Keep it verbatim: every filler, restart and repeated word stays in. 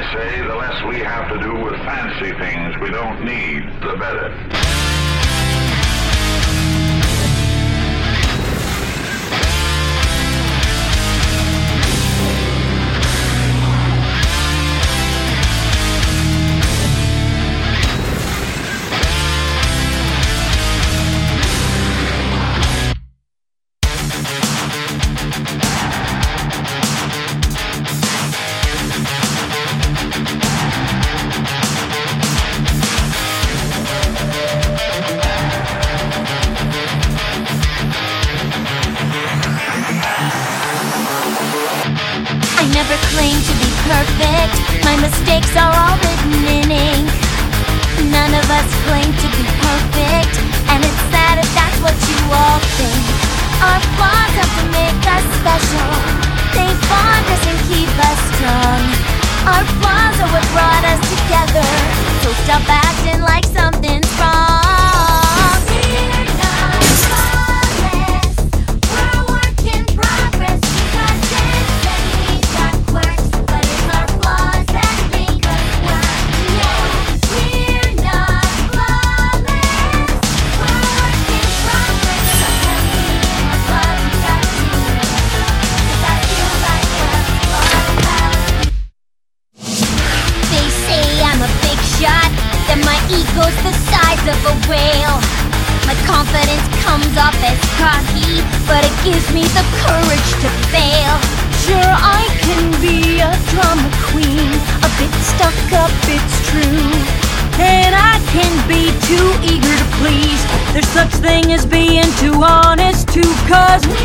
say the less we have to do with fancy things we don't need, the better. I never claim to be perfect. My mistakes are all written in ink. None of us claim to be perfect, and it's sad if that's what you all think. Our flaws have to make us special. They bond us and keep us strong. Our flaws are what brought us together. So stop acting like something's wrong. Then my ego's the size of a whale. My confidence comes off as cocky, but it gives me the courage to fail. Sure, I can be a drama queen, a bit stuck up, it's true. And I can be too eager to please. There's such thing as being too honest too, 'cause